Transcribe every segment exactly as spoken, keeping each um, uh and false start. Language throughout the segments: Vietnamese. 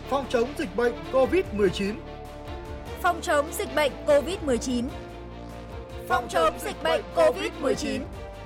phòng chống dịch bệnh covid mười chín. Phòng chống dịch bệnh covid mười chín. Phòng chống dịch bệnh covid mười chín.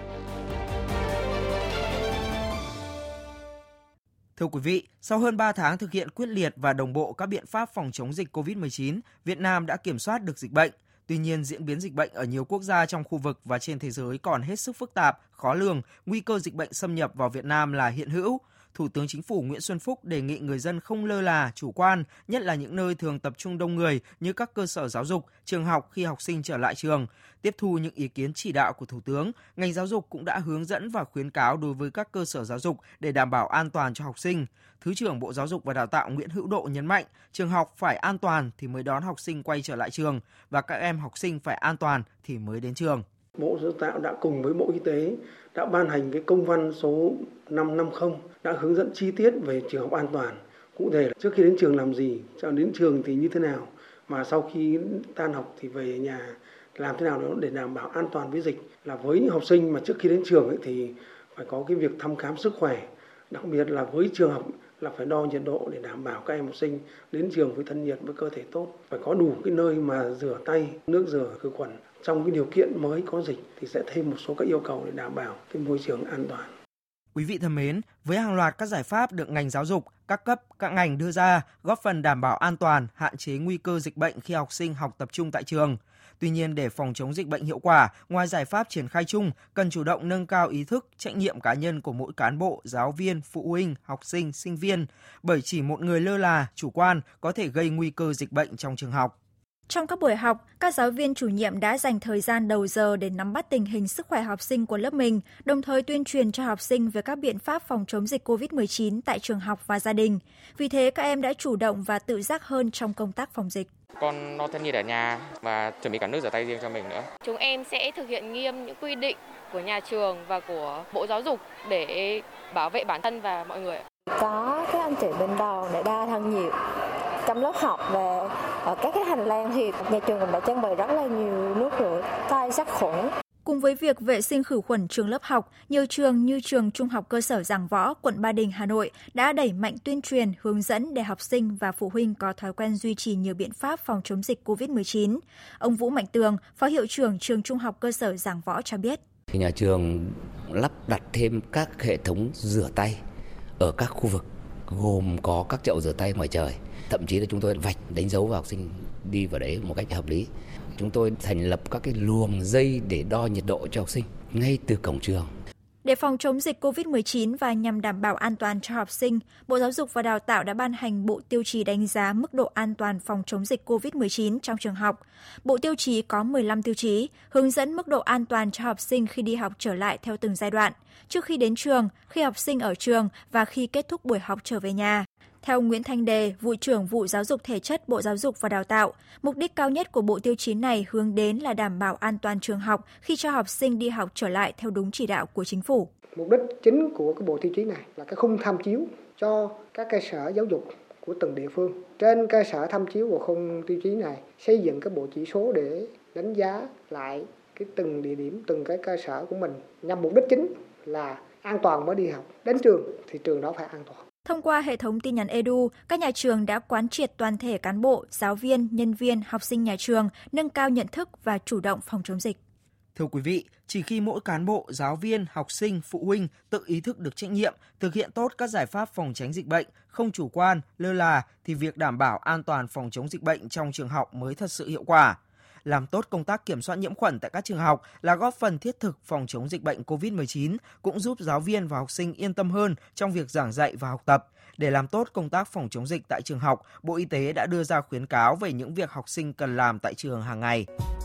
Thưa quý vị, sau hơn ba tháng thực hiện quyết liệt và đồng bộ các biện pháp phòng chống dịch covid mười chín, Việt Nam đã kiểm soát được dịch bệnh. Tuy nhiên, diễn biến dịch bệnh ở nhiều quốc gia trong khu vực và trên thế giới còn hết sức phức tạp, khó lường, nguy cơ dịch bệnh xâm nhập vào Việt Nam là hiện hữu. Thủ tướng Chính phủ Nguyễn Xuân Phúc đề nghị người dân không lơ là, chủ quan, nhất là những nơi thường tập trung đông người như các cơ sở giáo dục, trường học khi học sinh trở lại trường. Tiếp thu những ý kiến chỉ đạo của Thủ tướng, ngành giáo dục cũng đã hướng dẫn và khuyến cáo đối với các cơ sở giáo dục để đảm bảo an toàn cho học sinh. Thứ trưởng Bộ Giáo dục và Đào tạo Nguyễn Hữu Độ nhấn mạnh, trường học phải an toàn thì mới đón học sinh quay trở lại trường và các em học sinh phải an toàn thì mới đến trường. Bộ Giáo dục Tạo đã cùng với Bộ Y tế đã ban hành cái công văn số năm trăm năm mươi đã hướng dẫn chi tiết về trường học an toàn. Cụ thể là trước khi đến trường làm gì, cho đến trường thì như thế nào, mà sau khi tan học thì về nhà làm thế nào đó để đảm bảo an toàn với dịch. Là với những học sinh mà trước khi đến trường ấy thì phải có cái việc thăm khám sức khỏe, đặc biệt là với trường học là phải đo nhiệt độ để đảm bảo các em học sinh đến trường với thân nhiệt, với cơ thể tốt. Phải có đủ cái nơi mà rửa tay, nước rửa khử khuẩn. Trong cái điều kiện mới có dịch thì sẽ thêm một số các yêu cầu để đảm bảo cái môi trường an toàn. Quý vị thân mến, với hàng loạt các giải pháp được ngành giáo dục, các cấp, các ngành đưa ra góp phần đảm bảo an toàn, hạn chế nguy cơ dịch bệnh khi học sinh học tập trung tại trường. Tuy nhiên, để phòng chống dịch bệnh hiệu quả, ngoài giải pháp triển khai chung, cần chủ động nâng cao ý thức, trách nhiệm cá nhân của mỗi cán bộ, giáo viên, phụ huynh, học sinh, sinh viên, bởi chỉ một người lơ là, chủ quan có thể gây nguy cơ dịch bệnh trong trường học. Trong các buổi học, các giáo viên chủ nhiệm đã dành thời gian đầu giờ để nắm bắt tình hình sức khỏe học sinh của lớp mình, đồng thời tuyên truyền cho học sinh về các biện pháp phòng chống dịch covid mười chín tại trường học và gia đình. Vì thế, các em đã chủ động và tự giác hơn trong công tác phòng dịch. Con đo thân nhiệt ở nhà và chuẩn bị cả nước rửa tay riêng cho mình nữa. Chúng em sẽ thực hiện nghiêm những quy định của nhà trường và của Bộ Giáo dục để bảo vệ bản thân và mọi người. Có các anh chị bên đầu để đo thân nhiệt. Trong lớp học và ở các cái hành lang thì nhà trường cũng đã trang bị rất là nhiều nước rửa tay sát khuẩn. Cùng với việc vệ sinh khử khuẩn trường lớp học, nhiều trường như trường Trung học cơ sở Giảng Võ, quận Ba Đình, Hà Nội đã đẩy mạnh tuyên truyền, hướng dẫn để học sinh và phụ huynh có thói quen duy trì nhiều biện pháp phòng chống dịch covid mười chín. Ông Vũ Mạnh Tường, Phó Hiệu trưởng trường Trung học cơ sở Giảng Võ cho biết. Thì nhà trường lắp đặt thêm các hệ thống rửa tay ở các khu vực, gồm có các chậu rửa tay ngoài trời. Thậm chí là chúng tôi vạch đánh dấu vào học sinh đi vào đấy một cách hợp lý. Chúng tôi thành lập các cái luồng dây để đo nhiệt độ cho học sinh ngay từ cổng trường. Để phòng chống dịch covid mười chín và nhằm đảm bảo an toàn cho học sinh, Bộ Giáo dục và Đào tạo đã ban hành Bộ Tiêu chí đánh giá mức độ an toàn phòng chống dịch covid mười chín trong trường học. Bộ Tiêu chí có mười lăm tiêu chí, hướng dẫn mức độ an toàn cho học sinh khi đi học trở lại theo từng giai đoạn, trước khi đến trường, khi học sinh ở trường và khi kết thúc buổi học trở về nhà. Theo Nguyễn Thanh Đề, Vụ trưởng Vụ Giáo dục Thể chất Bộ Giáo dục và Đào tạo, mục đích cao nhất của bộ tiêu chí này hướng đến là đảm bảo an toàn trường học khi cho học sinh đi học trở lại theo đúng chỉ đạo của Chính phủ. Mục đích chính của cái bộ tiêu chí này là cái khung tham chiếu cho các cơ sở giáo dục của từng địa phương. Trên cơ sở tham chiếu của khung tiêu chí này, xây dựng cái bộ chỉ số để đánh giá lại cái từng địa điểm, từng cái cơ sở của mình, nhằm mục đích chính là an toàn mới đi học. Đến trường thì trường đó phải an toàn. Thông qua hệ thống tin nhắn Edu, các nhà trường đã quán triệt toàn thể cán bộ, giáo viên, nhân viên, học sinh nhà trường nâng cao nhận thức và chủ động phòng chống dịch. Thưa quý vị, chỉ khi mỗi cán bộ, giáo viên, học sinh, phụ huynh tự ý thức được trách nhiệm, thực hiện tốt các giải pháp phòng tránh dịch bệnh, không chủ quan, lơ là thì việc đảm bảo an toàn phòng chống dịch bệnh trong trường học mới thật sự hiệu quả. Làm tốt công tác kiểm soát nhiễm khuẩn tại các trường học là góp phần thiết thực phòng chống dịch bệnh covid mười chín, cũng giúp giáo viên và học sinh yên tâm hơn trong việc giảng dạy và học tập. Để làm tốt công tác phòng chống dịch tại trường học, Bộ Y tế đã đưa ra khuyến cáo về những việc học sinh cần làm tại trường hàng ngày.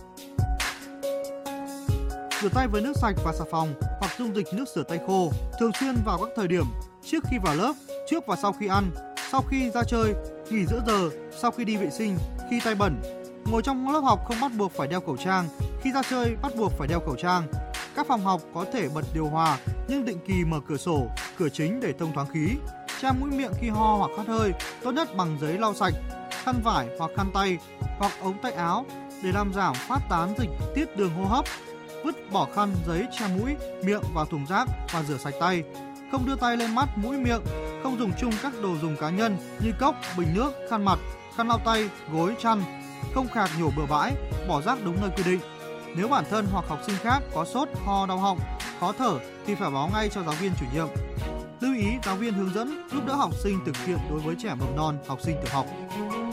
Rửa tay với nước sạch và xà phòng hoặc dung dịch nước rửa tay khô, thường xuyên vào các thời điểm trước khi vào lớp, trước và sau khi ăn, sau khi ra chơi, nghỉ giữa giờ, sau khi đi vệ sinh, khi tay bẩn. Ngồi trong lớp học không bắt buộc phải đeo khẩu trang, khi ra chơi bắt buộc phải đeo khẩu trang. Các phòng học có thể bật điều hòa nhưng định kỳ mở cửa sổ, cửa chính để thông thoáng khí. Che mũi miệng khi ho hoặc hắt hơi, tốt nhất bằng giấy lau sạch, khăn vải hoặc khăn tay hoặc ống tay áo để làm giảm phát tán dịch tiết đường hô hấp. Vứt bỏ khăn giấy che mũi, miệng vào thùng rác và rửa sạch tay. Không đưa tay lên mắt, mũi, miệng, không dùng chung các đồ dùng cá nhân như cốc, bình nước, khăn mặt, khăn lau tay, gối, chăn, không khạc nhổ bừa bãi, bỏ rác đúng nơi quy định. Nếu bản thân hoặc học sinh khác có sốt, ho, đau họng, khó thở thì phải báo ngay cho giáo viên chủ nhiệm. Lưu ý giáo viên hướng dẫn giúp đỡ học sinh thực hiện đối với trẻ mầm non, học sinh tiểu học.